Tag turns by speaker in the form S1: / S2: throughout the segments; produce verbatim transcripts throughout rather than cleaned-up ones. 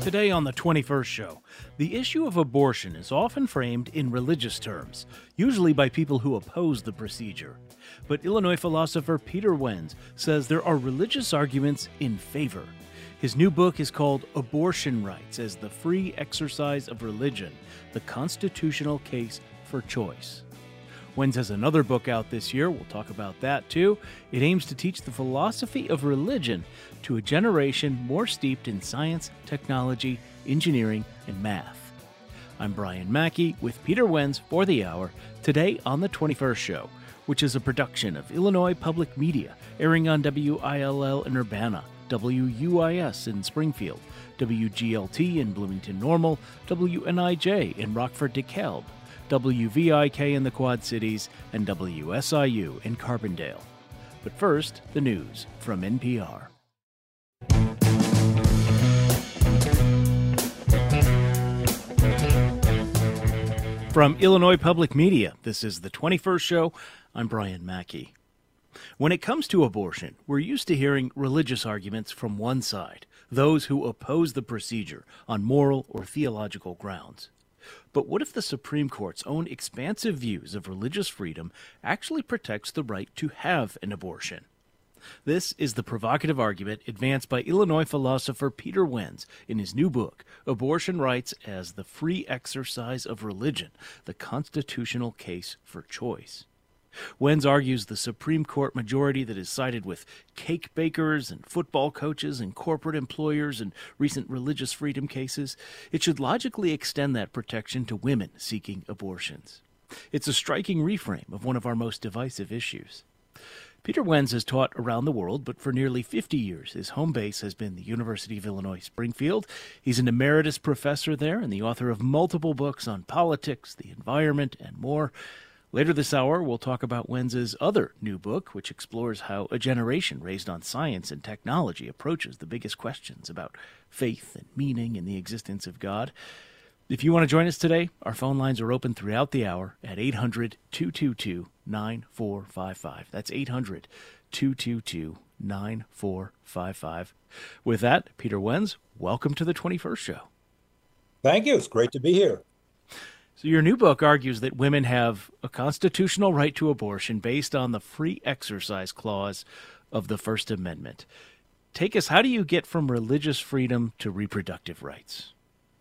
S1: Today on the twenty-first show, the issue of abortion is often framed in religious terms, usually by people who oppose the procedure. But Illinois philosopher Peter Wenz says there are religious arguments in favor. His new book is called Abortion Rights as the Free Exercise of Religion, the Constitutional Case for Choice. Wenz has another book out this year. We'll talk about that too. It aims to teach the philosophy of religion to a generation more steeped in science, technology, engineering, and math. I'm Brian Mackey with Peter Wenz for the hour, today on the twenty-first show, which is a production of Illinois Public Media, airing on W I L L in Urbana, W U I S in Springfield, W G L T in Bloomington Normal, W N I J in Rockford DeKalb, W V I K in the Quad Cities, and W S I U in Carbondale. But first, the news from N P R. From Illinois Public Media, this is the twenty-first show. I'm Brian Mackey. When it comes to abortion, we're used to hearing religious arguments from one side, those who oppose the procedure on moral or theological grounds. But what if the Supreme Court's own expansive views of religious freedom actually protects the right to have an abortion? This is the provocative argument advanced by Illinois philosopher Peter Wenz in his new book, Abortion Rights as the Free Exercise of Religion, the Constitutional Case for Choice. Wenz argues the Supreme Court majority that is sided with cake bakers and football coaches and corporate employers in recent religious freedom cases, it should logically extend that protection to women seeking abortions. It's a striking reframe of one of our most divisive issues. Peter Wenz has taught around the world, but for nearly fifty years his home base has been the University of Illinois Springfield. He's an emeritus professor there and the author of multiple books on politics, the environment, and more. Later this hour, we'll talk about Wenz's other new book, which explores how a generation raised on science and technology approaches the biggest questions about faith and meaning and the existence of God. If you want to join us today, our phone lines are open throughout the hour at eight hundred, two two two, nine four five five. That's eight hundred, two two two, nine four five five. With that, Peter Wenz, welcome to the twenty-first show.
S2: Thank you. It's great to be here.
S1: So your new book argues that women have a constitutional right to abortion based on the free exercise clause of the First Amendment. Take us, how do you get from religious freedom to reproductive rights?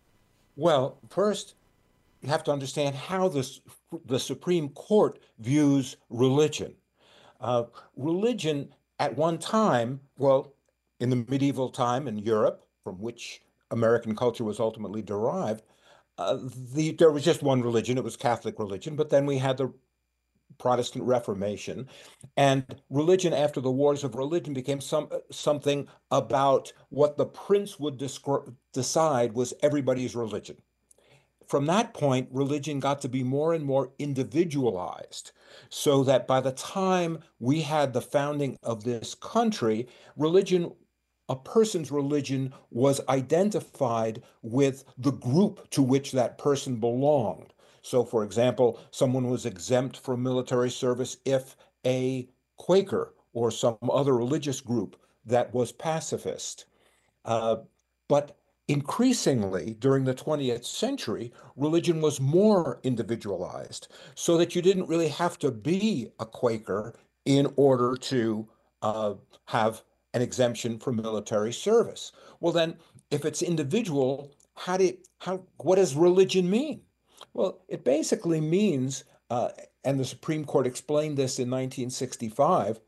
S2: Well, first, you have to understand how this, the Supreme Court views religion. Uh, religion at one time, well, in the medieval time in Europe, from which American culture was ultimately derived, Uh, the, there was just one religion, it was Catholic religion, but then we had the Protestant Reformation, and religion after the wars of religion became some something about what the prince would descri- decide was everybody's religion. From that point, religion got to be more and more individualized, so that by the time we had the founding of this country, religion a person's religion was identified with the group to which that person belonged. So, for example, someone was exempt from military service if a Quaker or some other religious group that was pacifist. Uh, but increasingly, during the twentieth century, religion was more individualized, so that you didn't really have to be a Quaker in order to uh, have an exemption from military service. Well, then, if it's individual, how do you, how what does religion mean? Well, it basically means, uh, and the Supreme Court explained this in nineteen sixty-five,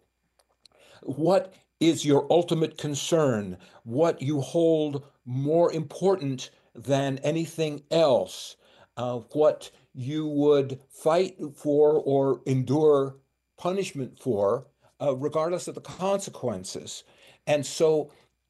S2: what is your ultimate concern, what you hold more important than anything else, uh, what you would fight for or endure punishment for, uh, regardless of the consequences. And so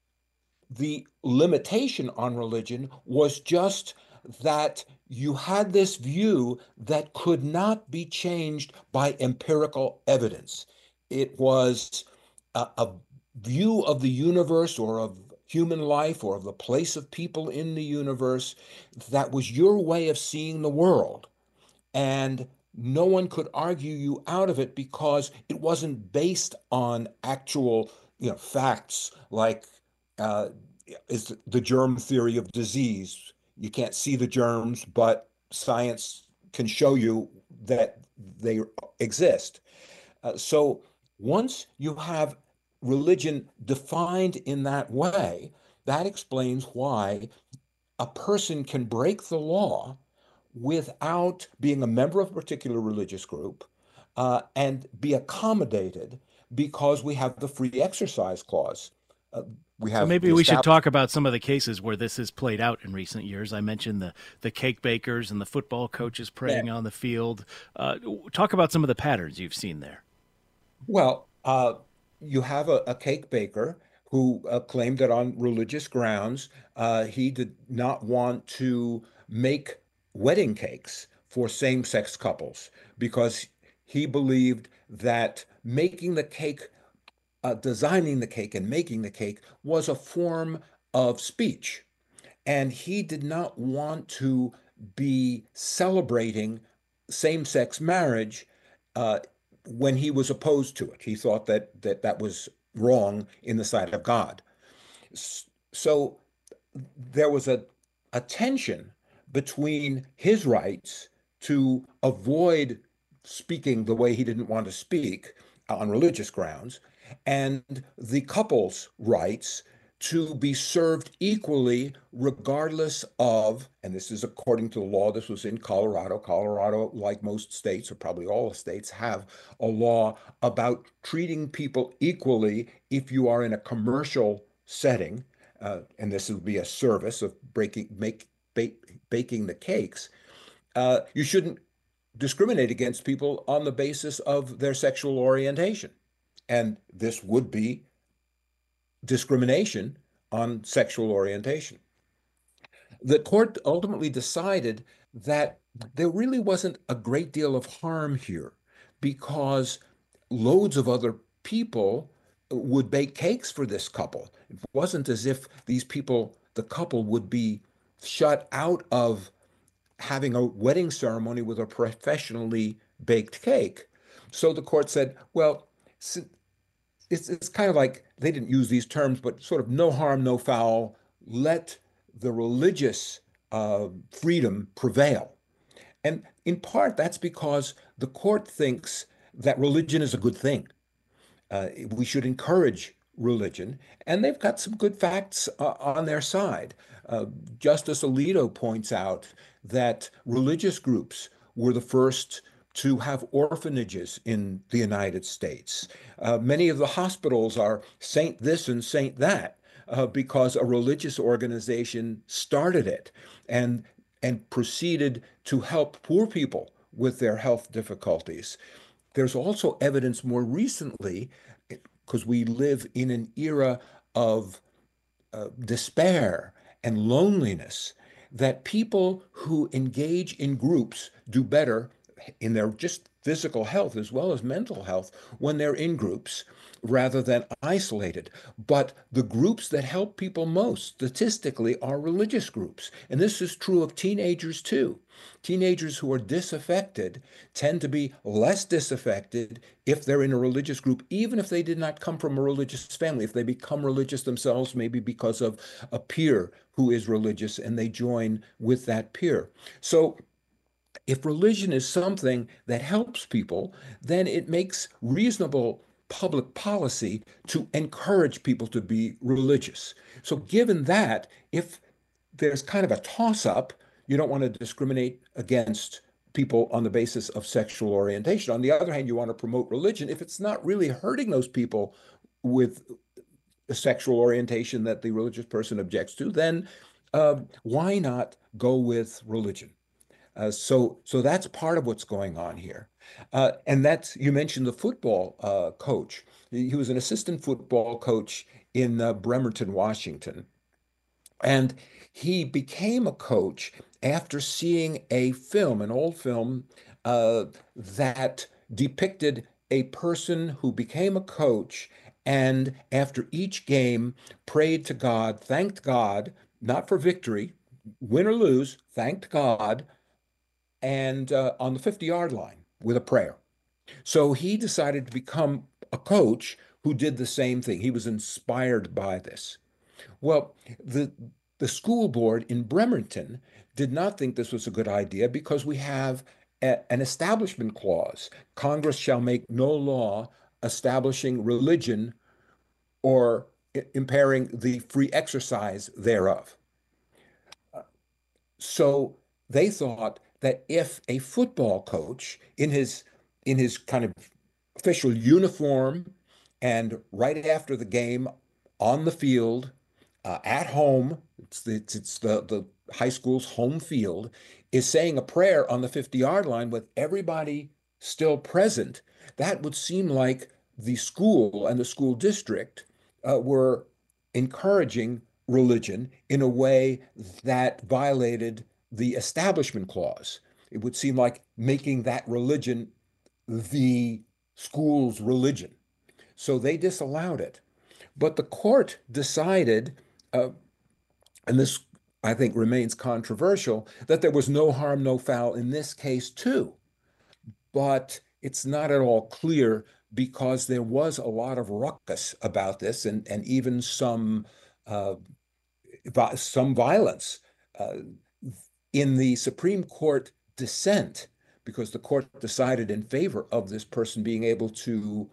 S2: the limitation on religion was just that you had this view that could not be changed by empirical evidence. It was a, a view of the universe or of human life or of the place of people in the universe that was your way of seeing the world. And no one could argue you out of it because it wasn't based on actual, you know, facts like uh, is the germ theory of disease. You can't see the germs, but science can show you that they exist. Uh, so once you have religion defined in that way, that explains why a person can break the law without being a member of a particular religious group uh, and be accommodated because we have the free exercise clause. Uh, we
S1: So
S2: have
S1: maybe
S2: the
S1: we should
S2: established.
S1: talk about some of the cases where this has played out in recent years. I mentioned the the cake bakers and the football coaches
S2: Yeah.
S1: praying on the field. Uh, talk about some of the patterns you've seen there.
S2: Well, uh, you have a, a cake baker who uh, claimed that on religious grounds, uh, he did not want to make wedding cakes for same-sex couples because he believed that making the cake, uh, designing the cake and making the cake was a form of speech. And he did not want to be celebrating same-sex marriage uh, when he was opposed to it. He thought that that that was wrong in the sight of God. So there was a, a tension between his rights to avoid speaking the way he didn't want to speak on religious grounds and the couple's rights to be served equally, regardless of, and this is according to the law, this was in Colorado. Colorado, like most states, or probably all states, have a law about treating people equally if you are in a commercial setting, uh, and this would be a service of breaking, make, bake, baking the cakes. Uh, you shouldn't discriminate against people on the basis of their sexual orientation. And this would be discrimination on sexual orientation. The court ultimately decided that there really wasn't a great deal of harm here because loads of other people would bake cakes for this couple. It wasn't as if these people, the couple, would be shut out of having a wedding ceremony with a professionally baked cake. So the court said, well, it's it's kind of like they didn't use these terms, but sort of no harm, no foul. Let the religious uh, freedom prevail. And in part, that's because the court thinks that religion is a good thing. Uh, we should encourage religion, and they've got some good facts uh, on their side. Uh, Justice Alito points out that religious groups were the first to have orphanages in the United States. Uh, many of the hospitals are saint this and saint that uh, because a religious organization started it and and proceeded to help poor people with their health difficulties. There's also evidence more recently, because we live in an era of uh, despair and loneliness, that people who engage in groups do better in their just physical health as well as mental health when they're in groups rather than isolated. But the groups that help people most statistically are religious groups. And this is true of teenagers too. Teenagers who are disaffected tend to be less disaffected if they're in a religious group, even if they did not come from a religious family, if they become religious themselves, maybe because of a peer who is religious and they join with that peer. So if religion is something that helps people, then it makes reasonable public policy to encourage people to be religious. So, given that, if there's kind of a toss up, you don't want to discriminate against people on the basis of sexual orientation. On the other hand, you want to promote religion if it's not really hurting those people with a sexual orientation that the religious person objects to, then uh, why not go with religion? Uh, so, so that's part of what's going on here. Uh, and that's, you mentioned the football uh, coach. He was an assistant football coach in uh, Bremerton, Washington. And he became a coach after seeing a film, an old film, uh, that depicted a person who became a coach and after each game prayed to God, thanked God, not for victory, win or lose, thanked God and uh, on the fifty yard line with a prayer. So he decided to become a coach who did the same thing. He was inspired by this. Well, the the school board in Bremerton did not think this was a good idea because we have a- an establishment clause. Congress shall make no law establishing religion or i- impairing the free exercise thereof. So they thought that if a football coach in his in his kind of official uniform and right after the game on the field, uh, at home, it's the, it's, it's the, the high school's home field, is saying a prayer on the fifty yard line with everybody still present, that would seem like the school and the school district uh, were encouraging religion in a way that violated the Establishment Clause. It would seem like making that religion the school's religion. So they disallowed it. But the court decided, uh, and this I think remains controversial, that there was no harm, no foul in this case too. But it's not at all clear because there was a lot of ruckus about this and, and even some uh, some violence uh, in the Supreme Court dissent, because the court decided in favor of this person being able to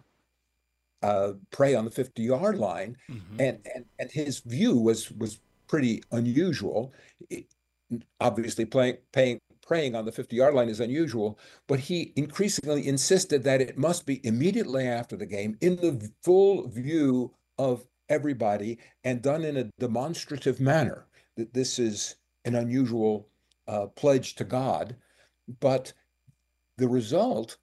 S2: uh, pray on the fifty yard line.
S1: Hmm.
S2: And, and, and his view was, was pretty unusual. It, obviously, playing, paying, praying on the fifty yard line is unusual, but he increasingly insisted that it must be immediately after the game in the full view of everybody and done in a demonstrative manner. That this is an unusual uh, pledge to God. But the result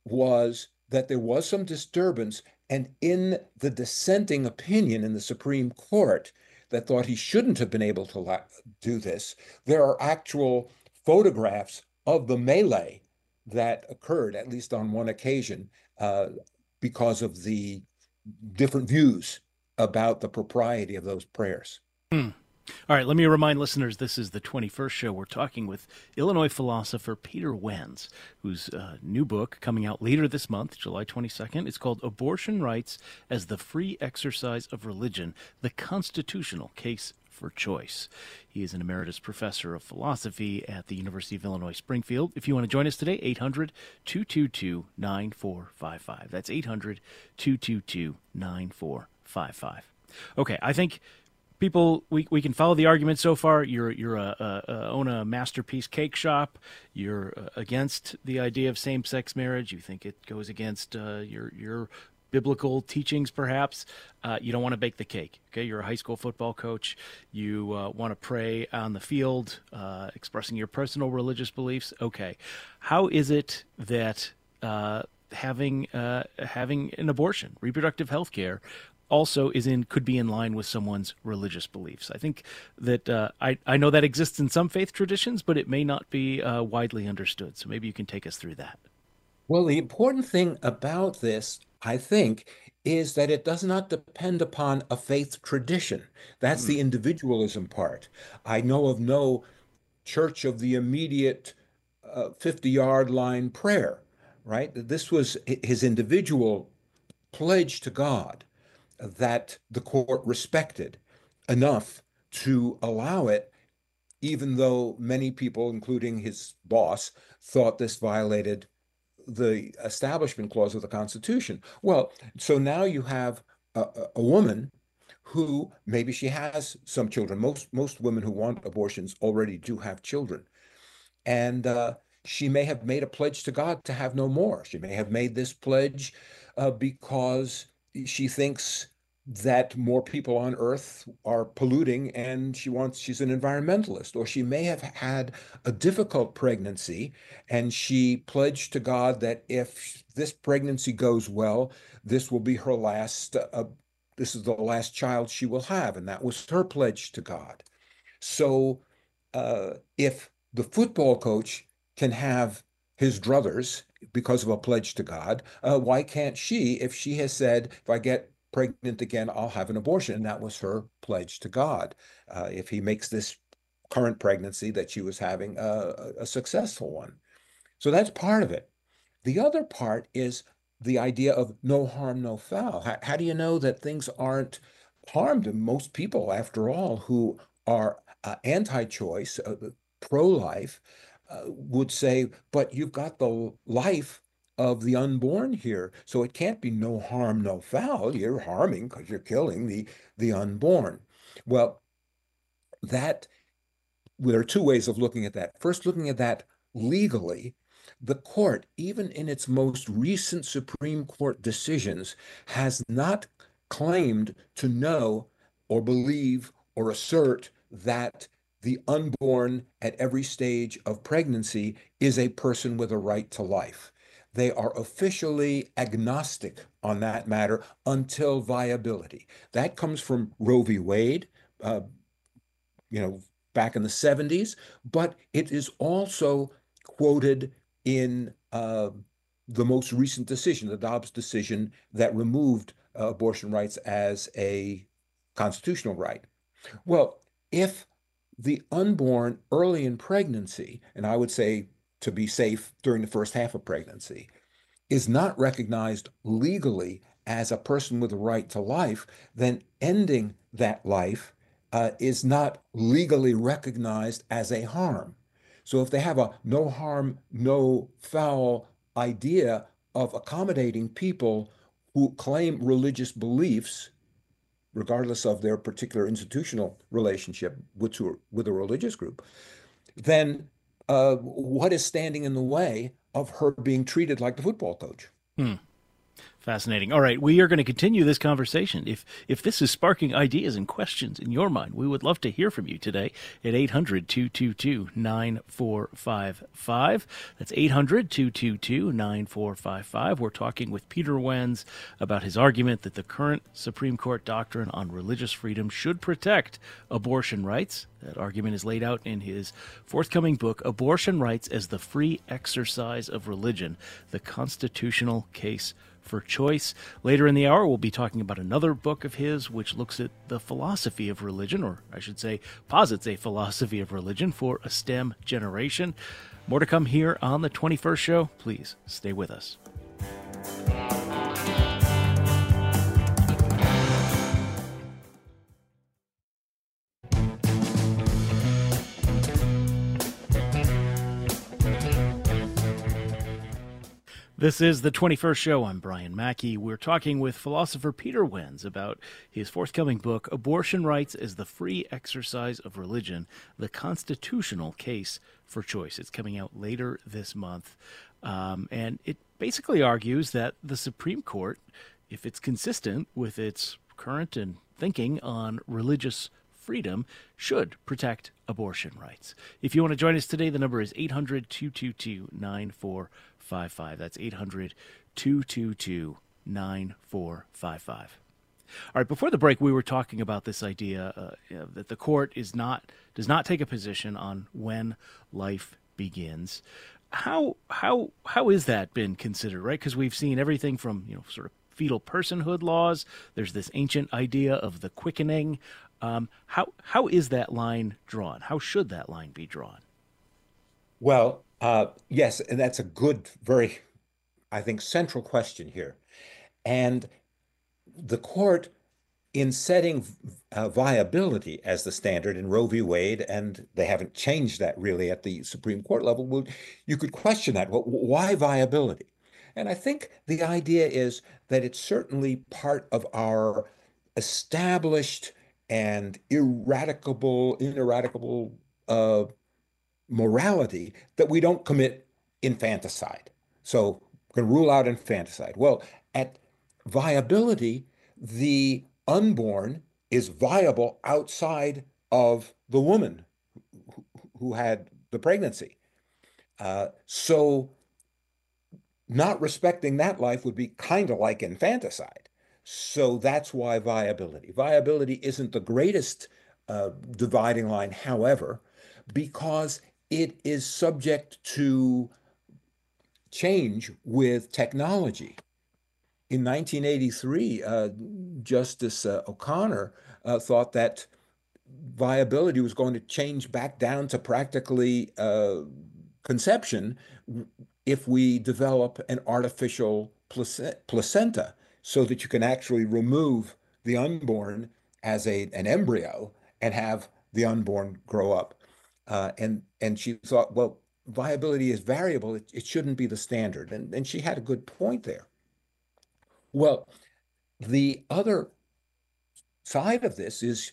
S2: was that there was some disturbance, and in the dissenting opinion in the Supreme Court that thought he shouldn't have been able to do this, there are actual photographs of the melee that occurred, at least on one occasion, uh, because of the different views about the propriety of those prayers.
S1: Hmm. All right, let me remind listeners this is the twenty-first show. We're talking with Illinois philosopher Peter Wenz, whose uh, new book coming out later this month, July twenty-second, is called Abortion Rights as the Free Exercise of Religion, the Constitutional Case for Choice. He is an emeritus professor of philosophy at the University of Illinois Springfield. If you want to join us today, eight hundred, two two two, nine four five five. That's eight hundred, two two two, nine four five five. Okay, I think people, we, we can follow the argument so far. You're you're a, a, a own a masterpiece cake shop. You're uh, against the idea of same sex marriage. You think it goes against uh, your your biblical teachings, perhaps. Uh, you don't want to bake the cake. Okay, you're a high school football coach. You uh, want to pray on the field, uh, expressing your personal religious beliefs. Okay, how is it that uh, having uh, having an abortion, reproductive health care, also is in could be in line with someone's religious beliefs? I think that uh, I I know that exists in some faith traditions, but it may not be uh, widely understood. So maybe you can take us through that.
S2: Well, the important thing about this, I think, is that it does not depend upon a faith tradition. That's
S1: Mm.
S2: the individualism part. I know of no church of the immediate uh, fifty yard line prayer, right? This was his individual pledge to God that the court respected enough to allow it, even though many people, including his boss, thought this violated the Establishment Clause of the Constitution. Well, so now you have a, a woman who maybe she has some children. Most most women who want abortions already do have children, and uh, she may have made a pledge to God to have no more. She may have made this pledge uh, because she thinks that more people on Earth are polluting and she wants, she's an environmentalist. Or she may have had a difficult pregnancy and she pledged to God that if this pregnancy goes well, this will be her last, uh, this is the last child she will have. And that was her pledge to God. So uh, if the football coach can have his druthers because of a pledge to God, uh, why can't she, if she has said, if I get pregnant again, I'll have an abortion? And that was her pledge to God. Uh, if he makes this current pregnancy that she was having uh, a successful one. So that's part of it. The other part is the idea of no harm, no foul. How, how do you know that things aren't harmed most people, after all, who are uh, anti-choice, uh, pro-life, uh, would say, but you've got the life of the unborn here, so it can't be no harm, no foul. You're harming because you're killing the the unborn. Well, that there are two ways of looking at that. First, looking at that legally, the court, even in its most recent Supreme Court decisions, has not claimed to know or believe or assert that the unborn at every stage of pregnancy is a person with a right to life. They are officially agnostic on that matter until viability. That comes from Roe v. Wade, uh, you know, back in the seventies, but it is also quoted in uh, the most recent decision, the Dobbs decision that removed uh, abortion rights as a constitutional right. Well, if the unborn early in pregnancy, and I would say to be safe during the first half of pregnancy, is not recognized legally as a person with a right to life, then ending that life uh, is not legally recognized as a harm. So if they have a no harm, no foul idea of accommodating people who claim religious beliefs, regardless of their particular institutional relationship with, to, with a religious group, then uh, what is standing in the way of her being treated like the football coach?
S1: Hmm. Fascinating. All right, we are going to continue this conversation. If if this is sparking ideas and questions in your mind, we would love to hear from you today at eight hundred, two two two, nine four five five. That's eight hundred, two two two, nine four five five. We're talking with Peter Wenz about his argument that the current Supreme Court doctrine on religious freedom should protect abortion rights. That argument is laid out in his forthcoming book, Abortion Rights as the Free Exercise of Religion, the Constitutional Case for Choice. Later in the hour, we'll be talking about another book of his, which looks at the philosophy of religion, or I should say, posits a philosophy of religion for a STEM generation. More to come here on the twenty-first show. Please stay with us. This is the twenty-first show. I'm Brian Mackey. We're talking with philosopher Peter Wenz about his forthcoming book, Abortion Rights as the Free Exercise of Religion, the Constitutional Case for Choice. It's coming out later this month. Um, and it basically argues that the Supreme Court, if it's consistent with its current and thinking on religious freedom, should protect abortion rights. If you want to join us today, the number is eight hundred, two two two, nine four five five. That's eight hundred, two two two, nine four five five. All right, before the break, we were talking about this idea uh, you know, that the court is not does not take a position on when life begins. How how how is that been considered, right? Because we've seen everything from, you know, sort of fetal personhood laws. There's this ancient idea of the quickening. Um, how how is that line drawn? How should that line be drawn?
S2: Well, uh, yes, and that's a good, very, I think, central question here. And the court, in setting uh, viability as the standard in Roe v. Wade, and they haven't changed that really at the Supreme Court level, well, you could question that. Well, why viability? And I think the idea is that it's certainly part of our established and ineradicable, ineradicable uh, morality that we don't commit infanticide. So we're going to rule out infanticide. Well, at viability, the unborn is viable outside of the woman who, who had the pregnancy. Uh, so not respecting that life would be kind of like infanticide. So that's why viability. Viability isn't the greatest uh, dividing line, however, because it is subject to change with technology. In nineteen eighty-three, uh, Justice uh, O'Connor uh, thought that viability was going to change back down to practically uh, conception if we develop an artificial placenta so that you can actually remove the unborn as a an embryo and have the unborn grow up. Uh, and and she thought, well, viability is variable. It, it shouldn't be the standard. And, and she had a good point there. Well, the other side of this is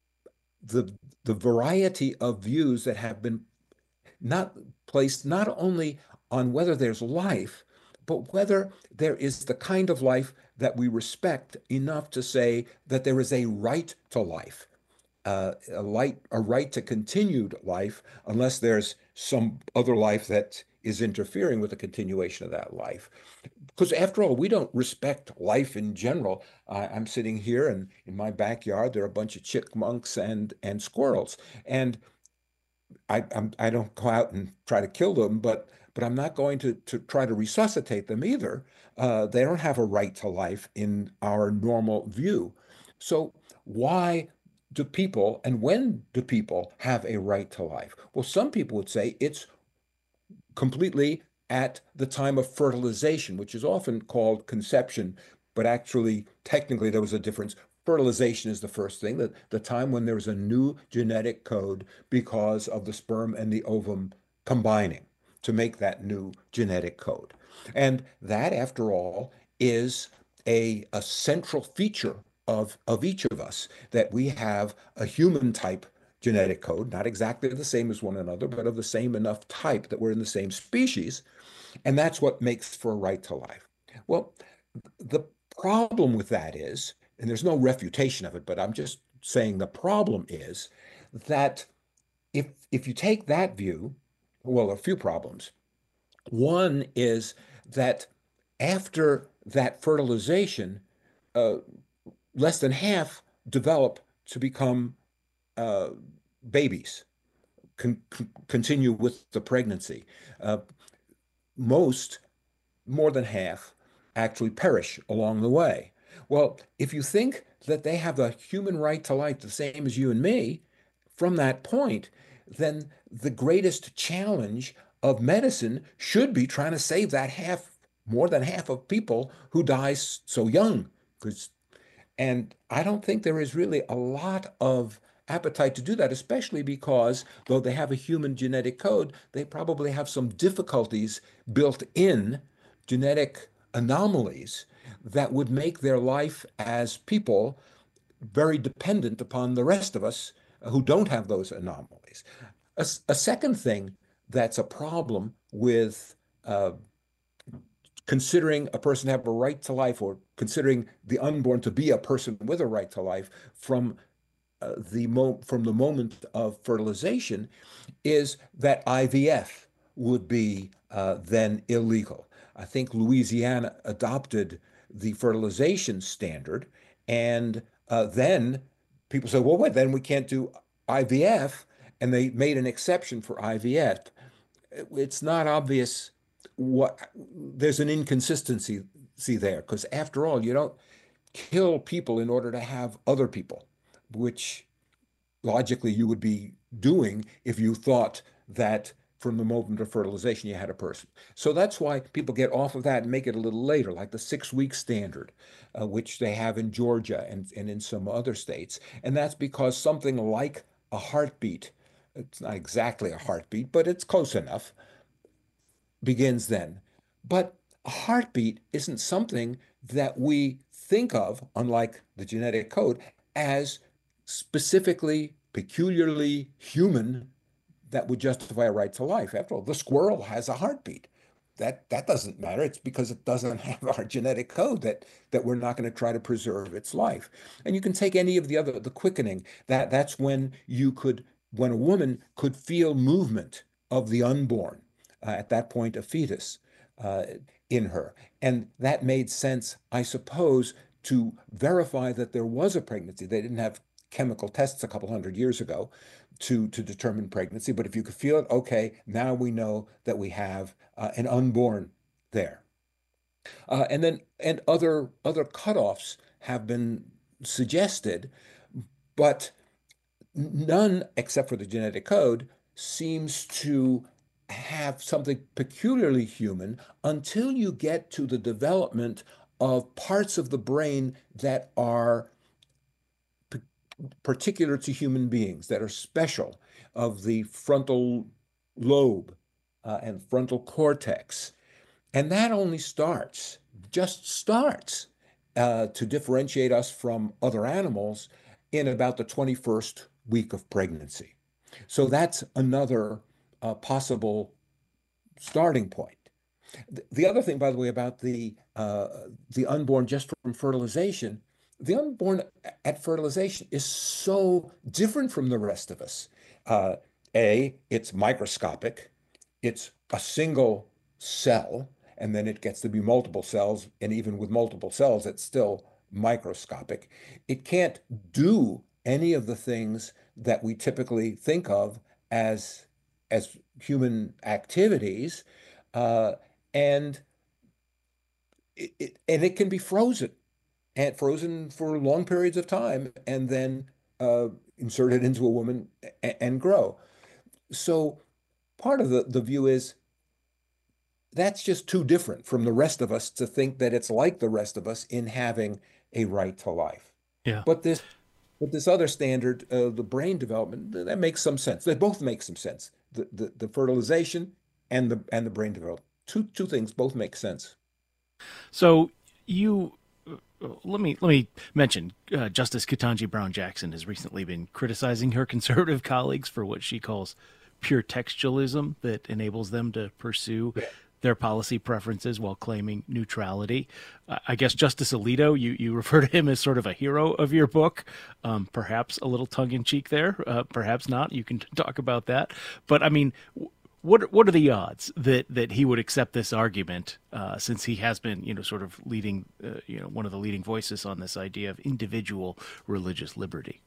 S2: the the variety of views that have been not placed not only on whether there's life, but whether there is the kind of life that we respect enough to say that there is a right to life, uh, a, light, a right to continued life, unless there's some other life that is interfering with the continuation of that life. Because after all, we don't respect life in general. I, I'm sitting here, and in my backyard, there are a bunch of chipmunks and and squirrels, and I I'm, I don't go out and try to kill them, but but I'm not going to to try to resuscitate them either. Uh, they don't have a right to life in our normal view. So why do people and when do people have a right to life? Well, some people would say it's completely at the time of fertilization, which is often called conception, but actually, technically, there was a difference. Fertilization is the first thing, the, the time when there's a new genetic code because of the sperm and the ovum combining to make that new genetic code. And that, after all, is a, a central feature of, of each of us, that we have a human type genetic code, not exactly the same as one another, but of the same enough type that we're in the same species. And that's what makes for a right to life. Well, the problem with that is, and there's no refutation of it, but I'm just saying the problem is that if if you take that view, well, a few problems. One is that after that fertilization, uh, less than half develop to become uh, babies, con con continue with the pregnancy. Uh, most, more than half, actually perish along the way. Well, if you think that they have a human right to life the same as you and me, from that point, then the greatest challenge of medicine should be trying to save that half, more than half of people who die so young. Because and I don't think there is really a lot of appetite to do that, especially because though they have a human genetic code, they probably have some difficulties built in, genetic anomalies that would make their life as people very dependent upon the rest of us who don't have those anomalies. A, a second thing that's a problem with uh, considering a person to have a right to life, or considering the unborn to be a person with a right to life from uh, the mo from the moment of fertilization, is that I V F would be uh, then illegal. I think Louisiana adopted the fertilization standard, and uh, then people said, well, wait, then we can't do I V F, and they made an exception for I V F. It's not obvious what there's an inconsistency see there, because after all, you don't kill people in order to have other people, which logically you would be doing if you thought that from the moment of fertilization you had a person. So that's why people get off of that and make it a little later, like the six week standard, uh, which they have in Georgia and, and in some other states. And that's because something like a heartbeat, it's not exactly a heartbeat, but it's close enough, begins then. But a heartbeat isn't something that we think of, unlike the genetic code, as specifically, peculiarly human that would justify a right to life. After all, the squirrel has a heartbeat. That that doesn't matter. It's because it doesn't have our genetic code that that we're not going to try to preserve its life. And you can take any of the other, the quickening. That that's when you could, when a woman could feel movement of the unborn, uh, at that point, a fetus uh, in her. And that made sense, I suppose, to verify that there was a pregnancy. They didn't have chemical tests a couple hundred years ago to, to determine pregnancy. But if you could feel it, okay, now we know that we have uh, an unborn there. Uh, and then and other other cutoffs have been suggested, but none, except for the genetic code, seems to have something peculiarly human until you get to the development of parts of the brain that are particular to human beings that are special of the frontal lobe uh, and frontal cortex. And that only starts, just starts uh, to differentiate us from other animals in about the twenty-first week of pregnancy. So that's another uh, possible starting point. The other thing, by the way, about the uh, the unborn just from fertilization, the unborn at fertilization is so different from the rest of us. Uh, A, it's microscopic. It's a single cell, and then it gets to be multiple cells, and even with multiple cells, it's still microscopic. It can't do any of the things that we typically think of as as human activities. Uh, and it, it and it can be frozen and frozen for long periods of time and then uh, inserted into a woman and, and grow. So part of the, the view is that's just too different from the rest of us to think that it's like the rest of us in having a right to life.
S1: Yeah.
S2: But this but this other standard, uh, the brain development, that makes some sense. They both make some sense. The, the the fertilization and the and the brain development. Two two things both make sense.
S1: So you uh, let me let me mention uh, Justice Ketanji Brown Jackson has recently been criticizing her conservative colleagues for what she calls pure textualism that enables them to pursue
S2: Yeah.
S1: their policy preferences while claiming neutrality. Uh, I guess Justice Alito, you, you refer to him as sort of a hero of your book, um, perhaps a little tongue in cheek there, uh, perhaps not. You can talk about that. But I mean, what what are the odds that, that he would accept this argument, uh, since he has been, you know, sort of leading, uh, you know, one of the leading voices on this idea of individual religious liberty?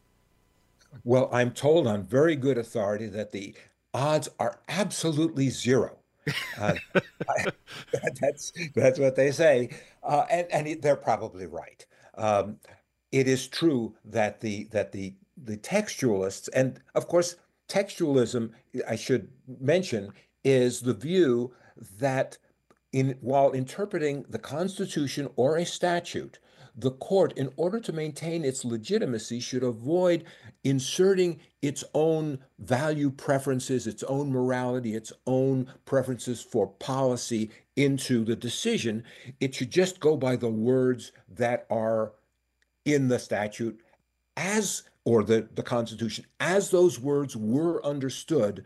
S2: Well, I'm told on very good authority that the odds are absolutely zero. Uh, I- that's that's what they say, uh, and and they're probably right. Um, it is true that the that the the textualists, and of course, textualism, I should mention, is the view that in while interpreting the Constitution or a statute, the court, in order to maintain its legitimacy, should avoid inserting its own value preferences, its own morality, its own preferences for policy into the decision. It should just go by the words that are in the statute as or the, the Constitution as those words were understood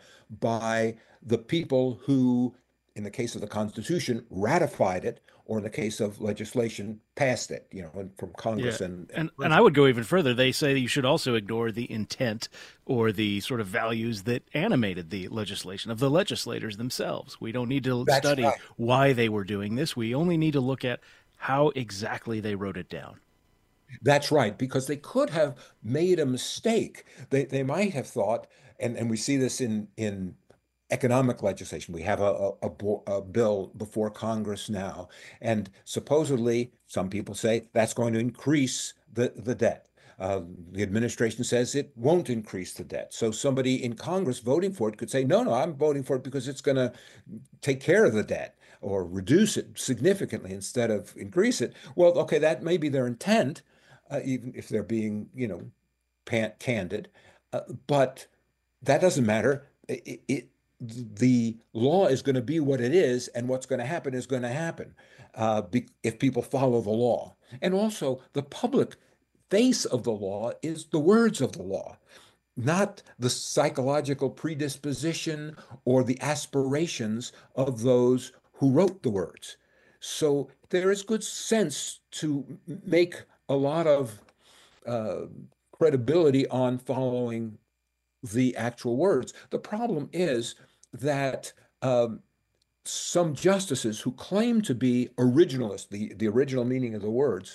S2: by the people who, in the case of the Constitution, ratified it, or in the case of legislation, passed it, you know, from
S1: Yeah.
S2: Congress and, and
S1: And and I
S2: president.
S1: would go even further. They say that you should also ignore the intent or the sort of values that animated the legislation of the legislators themselves. We don't need to
S2: That's
S1: study
S2: right.
S1: why they were doing this. We only need to look at how exactly they wrote it down.
S2: That's right, because they could have made a mistake. They they might have thought, and, and we see this in in economic legislation. We have a, a, a bo- a bill before Congress now, and supposedly some people say that's going to increase the, the debt. Uh, the administration says it won't increase the debt. So somebody in Congress voting for it could say, no, no, I'm voting for it because it's going to take care of the debt or reduce it significantly instead of increase it. Well, okay, that may be their intent, uh, even if they're being, you know, pan candid, uh, but that doesn't matter. It, it, the law is going to be what it is, and what's going to happen is going to happen uh, be, if people follow the law. And also, the public face of the law is the words of the law, not the psychological predisposition or the aspirations of those who wrote the words. So there is good sense to make a lot of uh, credibility on following the actual words. The problem is that um, some justices who claim to be originalists, the, the original meaning of the words,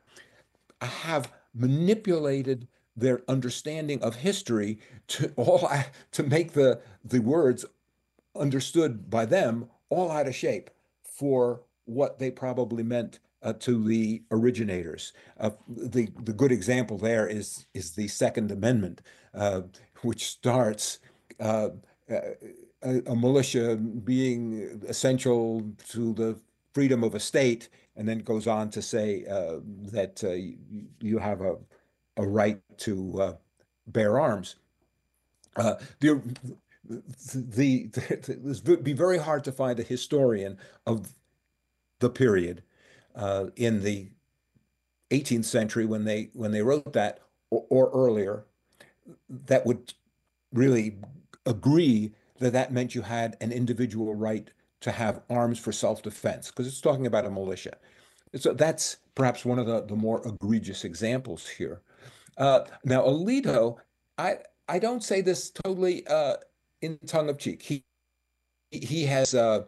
S2: have manipulated their understanding of history to all to make the the words understood by them all out of shape for what they probably meant uh, to the originators. Uh, the the good example there is is the Second Amendment, uh, which starts uh, a, a militia being essential to the freedom of a state, and then goes on to say uh, that uh, you, you have a a right to uh, bear arms. Uh, the, the, the, it would be very hard to find a historian of the period uh, in the eighteenth century when they when they wrote that, or, or earlier, that would really agree that that meant you had an individual right to have arms for self-defense, because it's talking about a militia. So that's perhaps one of the, the more egregious examples here. Uh, now, Alito, I I don't say this totally uh, in tongue of cheek. He he has, uh,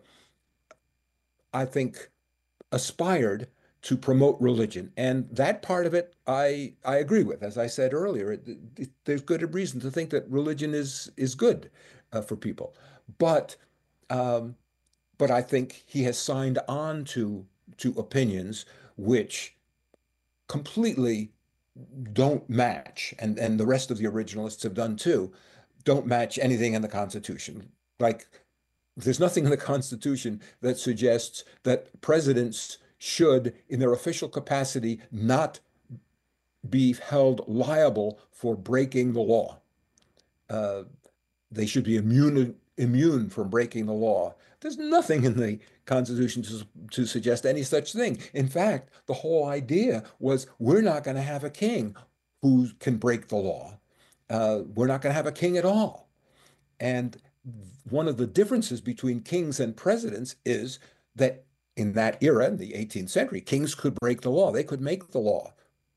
S2: I think, aspired to promote religion, and that part of it I I agree with. As I said earlier, it, it, there's good reason to think that religion is is good uh, for people, but um, but I think he has signed on to to opinions which completely don't match, and and the rest of the originalists have done too, don't match anything in the Constitution. Like, there's nothing in the Constitution that suggests that presidents should, in their official capacity, not be held liable for breaking the law. Uh, they should be immune immune from breaking the law. There's nothing in the Constitution to, to suggest any such thing. In fact, the whole idea was we're not going to have a king who can break the law. Uh, we're not going to have a king at all. And one of the differences between kings and presidents is that in that era, in the eighteenth century, kings could break the law. They could make the law,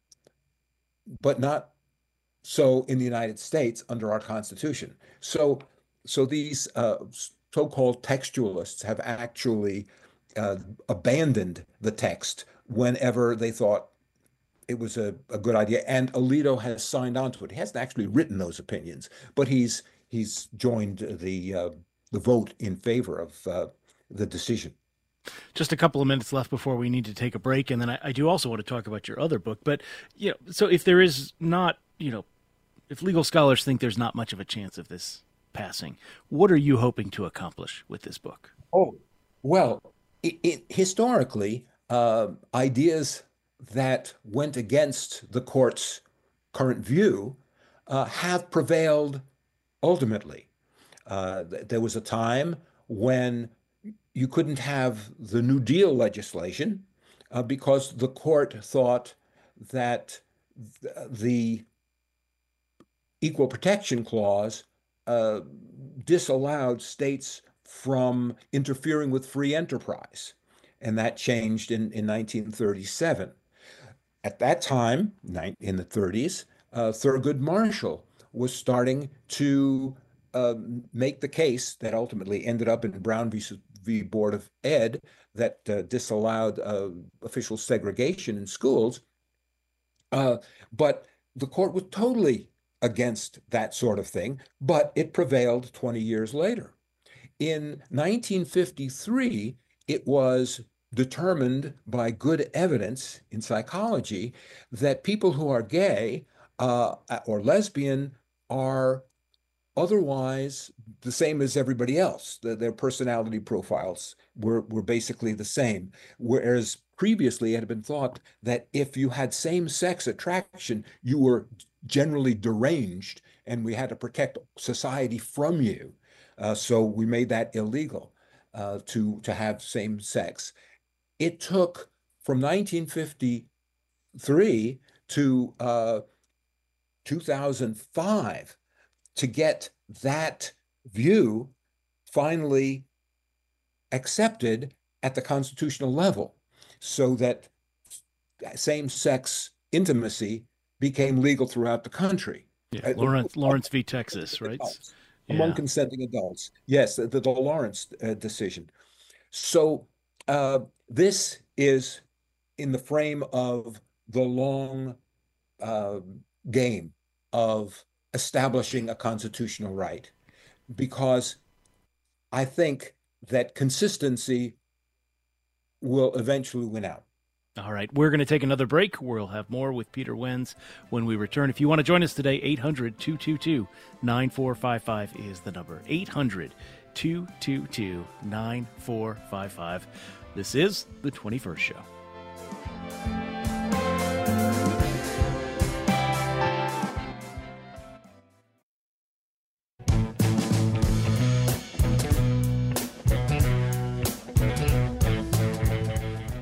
S2: but not so in the United States under our Constitution. So, so these uh, so-called textualists have actually uh, abandoned the text whenever they thought it was a, a good idea. And Alito has signed on to it. He hasn't actually written those opinions, but he's he's joined the uh, the vote in favor of uh, the decision.
S1: Just a couple of minutes left before we need to take a break, and then I, I do also want to talk about your other book. But you know, so if there is not, you know, if legal scholars think there's not much of a chance of this passing, what are you hoping to accomplish with this book?
S2: Oh, well, it, it, historically, uh, ideas that went against the court's current view uh, have prevailed ultimately. Uh, th- there was a time when you couldn't have the New Deal legislation uh, because the court thought that th- the Equal Protection Clause uh, disallowed states from interfering with free enterprise. And that changed in, in nineteen thirty-seven. At that time, in the thirties, uh, Thurgood Marshall was starting to uh, make the case that ultimately ended up in Brown v. v. Board of Ed that uh, disallowed uh, official segregation in schools. Uh, but the court was totally against that sort of thing, but it prevailed twenty years later. In nineteen fifty-three, it was determined by good evidence in psychology that people who are gay uh, or lesbian are otherwise the same as everybody else. The, their personality profiles were, were basically the same. Whereas previously it had been thought that if you had same-sex attraction, you were generally deranged and we had to protect society from you. Uh, so we made that illegal uh, to, to have same sex. It took from nineteen fifty-three to uh, two thousand five to get that view finally accepted at the constitutional level so that same-sex intimacy became legal throughout the country.
S1: Yeah, Lawrence, Lawrence v. Texas, right?
S2: Among
S1: Yeah.
S2: consenting adults. Yes, the, the Lawrence uh, decision. So uh, this is in the frame of the long uh, game of establishing a constitutional right, because I think that consistency will eventually win out.
S1: All right, we're going to take another break. We'll have more with Peter Wenz when we return. If you want to join us today, eight hundred, two two two, nine four five five is the number. eight hundred, two two two, nine four five five. This is The twenty-first Show.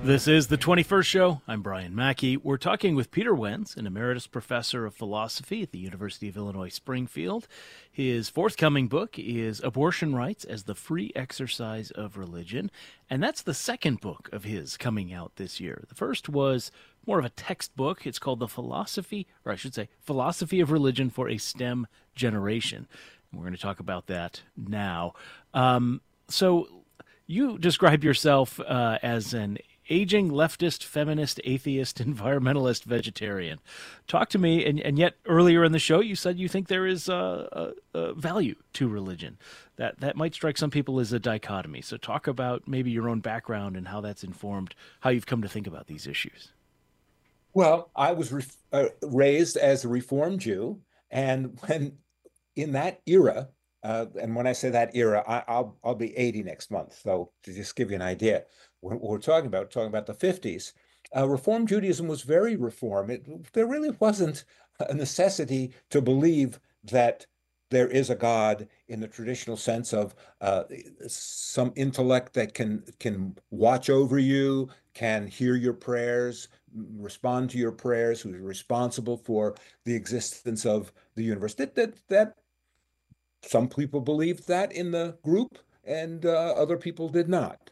S1: This is the twenty-first show. I'm Brian Mackey. We're talking with Peter Wenz, an emeritus professor of philosophy at the University of Illinois Springfield. His forthcoming book is Abortion Rights as the Free Exercise of Religion, and that's the second book of his coming out this year. The first was more of a textbook. It's called The Philosophy, or I should say, Philosophy of Religion for a STEM Generation. And we're going to talk about that now. Um, so you describe yourself uh, as an aging leftist, feminist, atheist, environmentalist, vegetarian. Talk to me, and, and yet earlier in the show you said you think there is a, a, a value to religion. That that might strike some people as a dichotomy. So talk about maybe your own background and how that's informed how you've come to think about these issues.
S2: Well, I was re uh, raised as a Reformed Jew, and when in that era, uh, and when I say that era, I, I'll I'll be eighty next month. So to just give you an idea, what we're talking about, talking about the fifties, uh, Reform Judaism was very reform. It, there really wasn't a necessity to believe that there is a God in the traditional sense of uh, some intellect that can can watch over you, can hear your prayers, respond to your prayers, who's responsible for the existence of the universe. That that that some people believed that in the group, and uh, other people did not.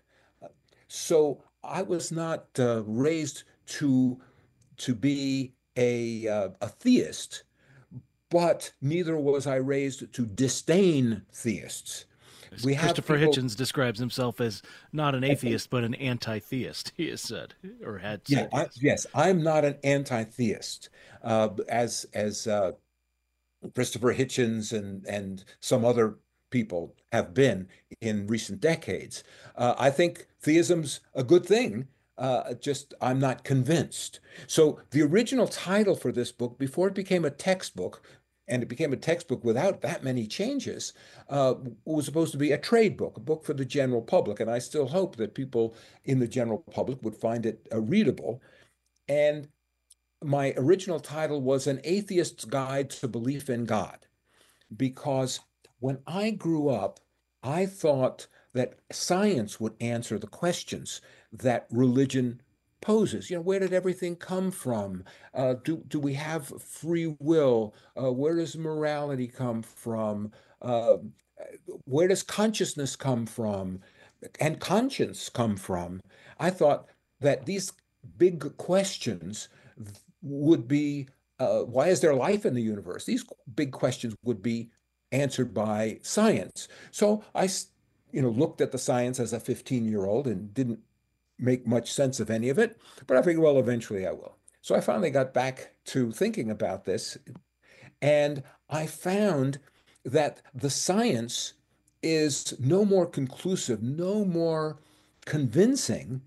S2: So I was not uh, raised to to be a uh, a theist, but neither was I raised to disdain theists.
S1: As
S2: We have
S1: Christopher
S2: people,
S1: Hitchens describes himself as not an atheist, but an anti-theist, he has said, or had
S2: yeah,
S1: said,
S2: I,
S1: yes.
S2: yes, I'm not an anti-theist, uh, as as uh, Christopher Hitchens and and some other people have been in recent decades. Uh, I think theism's a good thing. Uh, just I'm not convinced. So the original title for this book, before it became a textbook, and it became a textbook without that many changes, uh, was supposed to be a trade book, a book for the general public. And I still hope that people in the general public would find it uh, readable. And my original title was An Atheist's Guide to Belief in God, because when I grew up, I thought that science would answer the questions that religion poses. You know, where did everything come from? Uh, do, do we have free will? Uh, where does morality come from? Uh, where does consciousness come from? And conscience come from? I thought that these big questions would be uh, why is there life in the universe? These big questions would be answered by science. So I, you know, looked at the science as a fifteen year old and didn't make much sense of any of it. But I figured, well, eventually I will. So I finally got back to thinking about this, and I found that the science is no more conclusive, no more convincing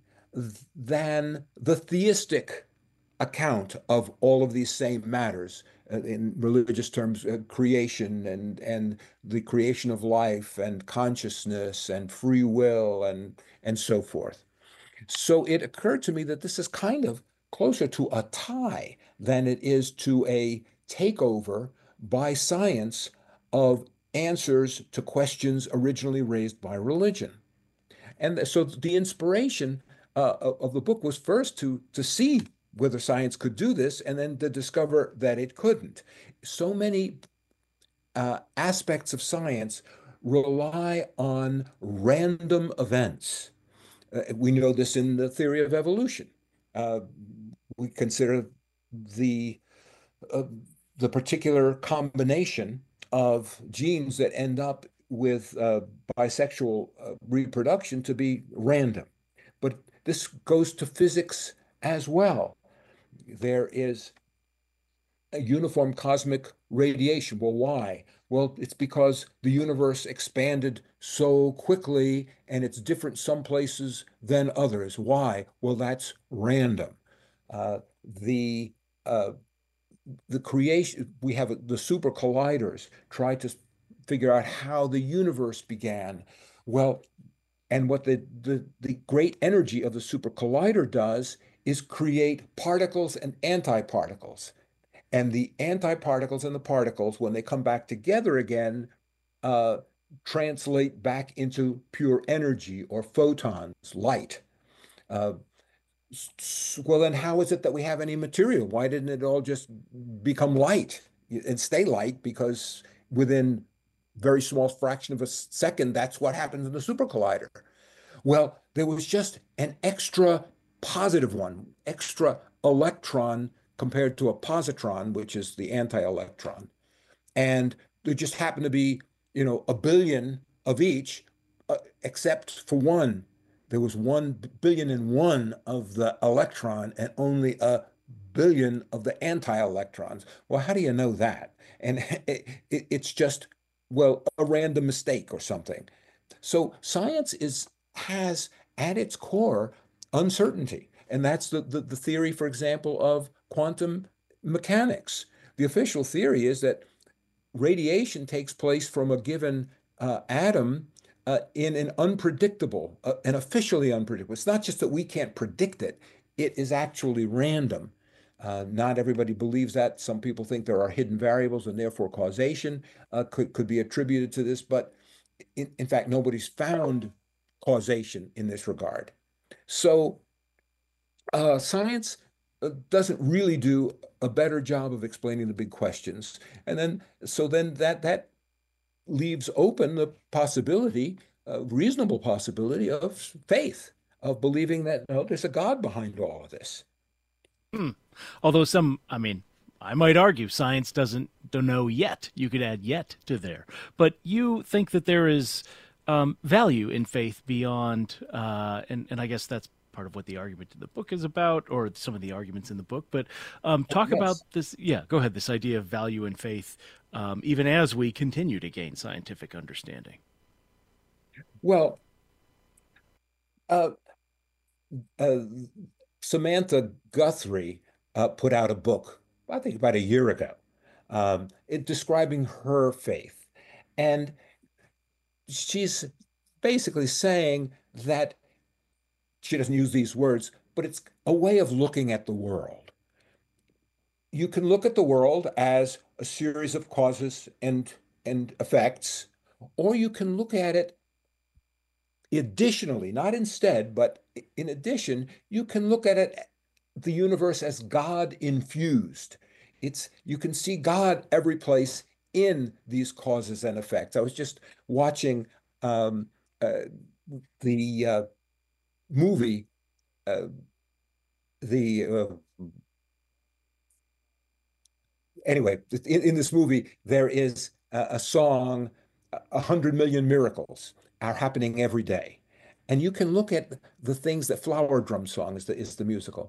S2: than the theistic account of all of these same matters, uh, in religious terms, uh, creation and and the creation of life and consciousness and free will and and so forth. So it occurred to me that this is kind of closer to a tie than it is to a takeover by science of answers to questions originally raised by religion. And so the inspiration uh, of the book was first to to see whether science could do this, and then to discover that it couldn't. So many uh, aspects of science rely on random events. Uh, we know this in the theory of evolution. Uh, we consider the uh, the particular combination of genes that end up with uh, bisexual uh, reproduction to be random. But this goes to physics as well. There is a uniform cosmic radiation. Well, why? Well, it's because the universe expanded so quickly and it's different some places than others. Why? Well, that's random. Uh, the uh, the creation, we have the super colliders try to figure out how the universe began. Well, and what the, the, the great energy of the super collider does is create particles and antiparticles. And the antiparticles and the particles, when they come back together again, uh, translate back into pure energy or photons, light. Uh, Well, then how is it that we have any material? Why didn't it all just become light and stay light? Because within very small fraction of a second, that's what happens in the super collider. Well, there was just an extra positive one, extra electron compared to a positron, which is the anti-electron. And there just happened to be, you know, a billion of each, uh, except for one. There was one billion and one of the electron and only a billion of the anti-electrons. Well, how do you know that? And it, it, it's just, well, a random mistake or something. So science is has at its core uncertainty. And that's the, the, the theory, for example, of quantum mechanics. The official theory is that radiation takes place from a given uh, atom uh, in an unpredictable, uh, an officially unpredictable. It's not just that we can't predict it, it is actually random. Uh, not everybody believes that. Some people think there are hidden variables and therefore causation uh, could, could be attributed to this. But in, in fact, nobody's found causation in this regard. So uh, science uh, doesn't really do a better job of explaining the big questions. And then, so then that that leaves open the possibility, a reasonable possibility of faith, of believing that no, there's a God behind all of this.
S1: Hmm. Although some, I mean, I might argue science doesn't don't know yet. You could add yet to there. But you think that there is um, value in faith beyond, uh, and, and I guess that's part of what the argument in the book is about, or some of the arguments in the book. But um, talk about
S2: Yes.
S1: this. Yeah, go ahead. This idea of value in faith, um, even as we continue to gain scientific understanding.
S2: Well, uh, uh, Samantha Guthrie uh, put out a book, I think about a year ago, um, it, describing her faith. And she's basically saying that she doesn't use these words, but it's a way of looking at the world. You can look at the world as a series of causes and and effects, or you can look at it additionally, not instead, but in addition, you can look at it, the universe as God infused. It's you can see God every place in these causes and effects. I was just watching um, uh, the uh, movie, uh, the uh, anyway, in, in this movie, there is a, a song, A Hundred Million Miracles are happening every day. And you can look at the things that Flower Drum Song is the, is the musical,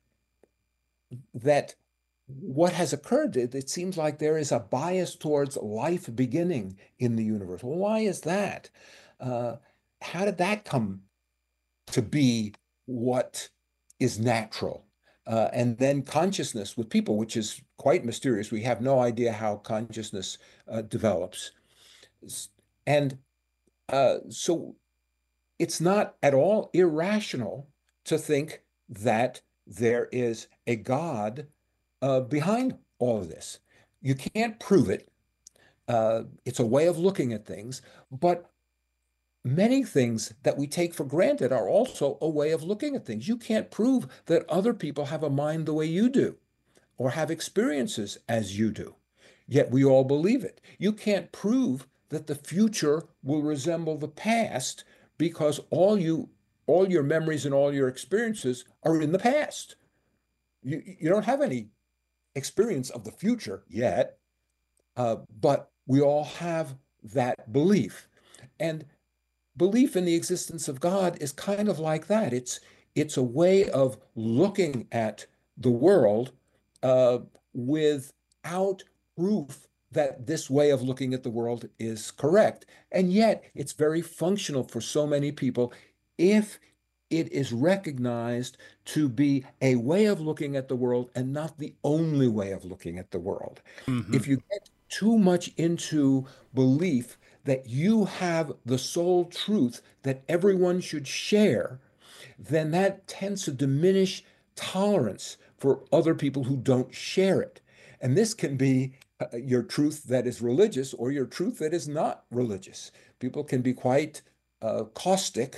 S2: that what has occurred, it, it seems like there is a bias towards life beginning in the universe. Well, why is that? Uh, how did that come to be what is natural? Uh, and then consciousness with people, which is quite mysterious. We have no idea how consciousness uh, develops. And uh, so it's not at all irrational to think that there is a God uh, behind all of this. You can't prove it. Uh, it's a way of looking at things, but many things that we take for granted are also a way of looking at things. You can't prove that other people have a mind the way you do or have experiences as you do, yet we all believe it. You can't prove that the future will resemble the past because all you all your memories and all your experiences are in the past. You you don't have any experience of the future yet, uh, but we all have that belief. And belief in the existence of God is kind of like that. It's it's a way of looking at the world uh, without proof that this way of looking at the world is correct. And yet it's very functional for so many people if it is recognized to be a way of looking at the world and not the only way of looking at the world.
S1: Mm-hmm.
S2: If you get too much into belief that you have the sole truth that everyone should share, then that tends to diminish tolerance for other people who don't share it. And this can be uh, your truth that is religious or your truth that is not religious. People can be quite uh, caustic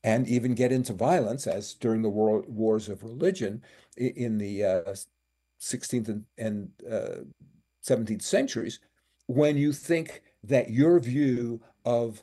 S2: and even get into violence, as during the war, wars of religion in the uh, sixteenth and, and uh, seventeenth centuries, when you think that your view of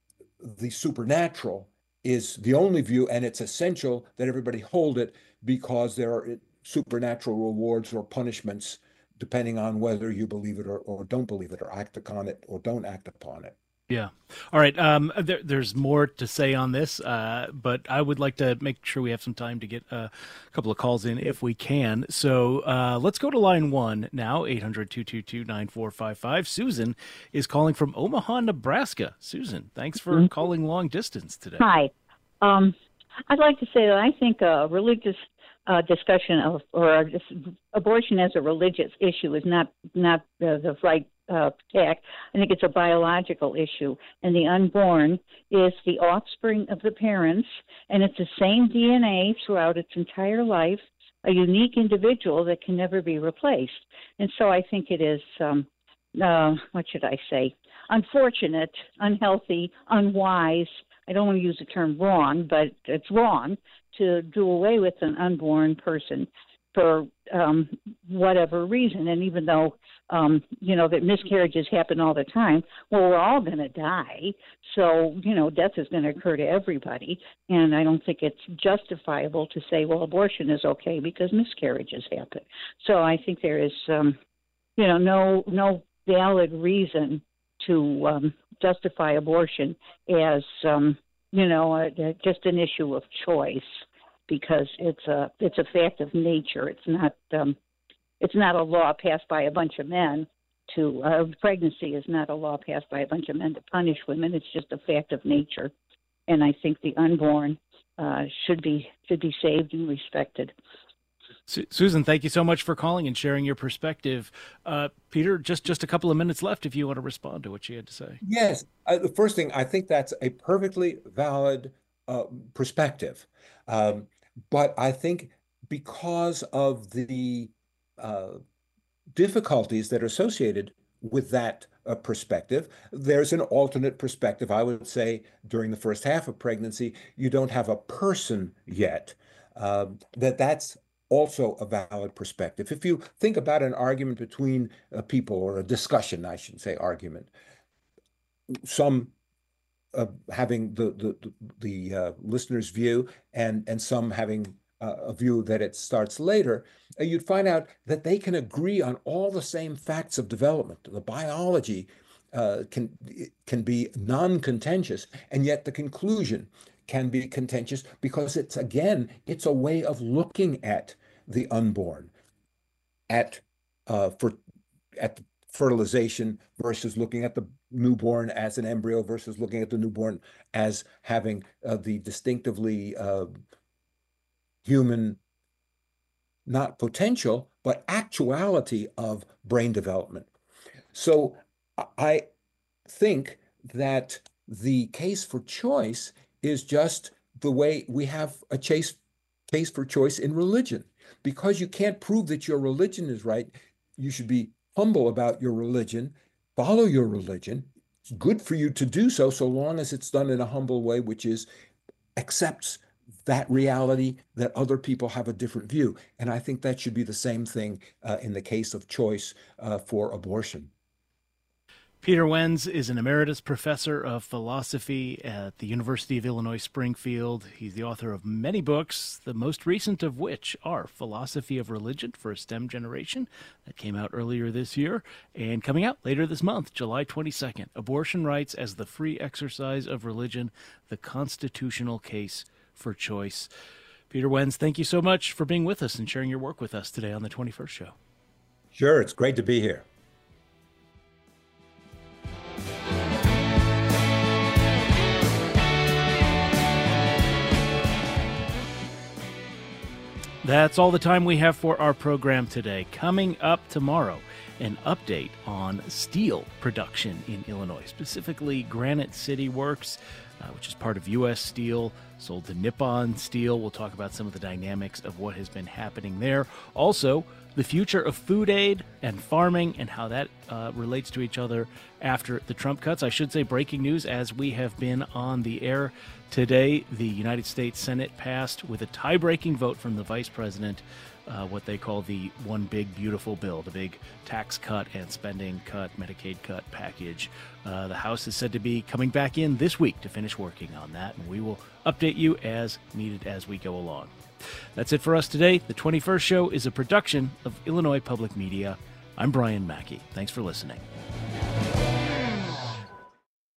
S2: the supernatural is the only view, and it's essential that everybody hold it because there are supernatural rewards or punishments depending on whether you believe it or, or don't believe it, or act upon it or don't act upon it.
S1: Yeah. All right. Um, there, there's more to say on this, uh, but I would like to make sure we have some time to get a couple of calls in if we can. So uh, let's go to line one now, eight hundred, two two two, nine four five five. Susan is calling from Omaha, Nebraska. Susan, thanks for mm-hmm. calling long distance today.
S3: Hi. Um, I'd like to say that I think a religious uh, discussion of, or a, abortion as a religious issue is not, not the, the right Uh, tack. I think it's a biological issue, and the unborn is the offspring of the parents, and it's the same D N A throughout its entire life, a unique individual that can never be replaced. And so I think it is, um, uh, what should I say, unfortunate, unhealthy, unwise. I don't want to use the term wrong, but it's wrong to do away with an unborn person for um, whatever reason. And even though, um, you know, that miscarriages happen all the time, well, we're all going to die. So, you know, death is going to occur to everybody. And I don't think it's justifiable to say, well, abortion is okay because miscarriages happen. So I think there is, um, you know, no no valid reason to um, justify abortion as, um, you know, a, a, just an issue of choice, because it's a it's a fact of nature. It's not um, it's not a law passed by a bunch of men to uh, pregnancy is not a law passed by a bunch of men to punish women. It's just a fact of nature, and I think the unborn uh, should be should be saved and respected.
S1: Su- Susan, thank you so much for calling and sharing your perspective. Uh, Peter, just just a couple of minutes left if you want to respond to what she had to say.
S2: Yes, uh, the first thing, I think that's a perfectly valid uh, perspective. Um, But I think because of the uh, difficulties that are associated with that uh, perspective, there's an alternate perspective. I would say during the first half of pregnancy, you don't have a person yet, uh, that that's also a valid perspective. If you think about an argument between uh, people, or a discussion, I should say argument, some Uh, having the the the uh, listener's view, and and some having uh, a view that it starts later, uh, you'd find out that they can agree on all the same facts of development. The biology uh, can can be non-contentious, and yet the conclusion can be contentious because it's again it's a way of looking at the unborn, at uh, for at fertilization versus looking at the newborn as an embryo versus looking at the newborn as having uh, the distinctively uh, human, not potential, but actuality of brain development. So I think that the case for choice is just the way we have a case, case for choice in religion. Because you can't prove that your religion is right, you should be humble about your religion, follow your religion. It's good for you to do so, so long as it's done in a humble way, which is accepts that reality that other people have a different view. And I think that should be the same thing uh, in the case of choice uh, for abortion.
S1: Peter Wenz is an emeritus professor of philosophy at the University of Illinois Springfield. He's the author of many books, the most recent of which are Philosophy of Religion for a STEM Generation, that came out earlier this year, and coming out later this month, July twenty-second, Abortion Rights as the Free Exercise of Religion, the Constitutional Case for Choice. Peter Wenz, thank you so much for being with us and sharing your work with us today on the twenty-first Show.
S2: Sure, it's great to be here.
S1: That's all the time we have for our program today. Coming up tomorrow, an update on steel production in Illinois, specifically Granite City Works. uh, which is part of U S Steel, sold to Nippon Steel. We'll talk about some of the dynamics of what has been happening there. Also, the future of food aid and farming and how that uh, relates to each other after the Trump cuts. I should say breaking news as we have been on the air today. The United States Senate passed with a tie-breaking vote from the vice president uh, what they call the One Big Beautiful Bill, the big tax cut and spending cut, Medicaid cut package. Uh, the House is said to be coming back in this week to finish working on that, and we will update you as needed as we go along. That's it for us today. The twenty-first Show is a production of Illinois Public Media. I'm Brian Mackey. Thanks for listening.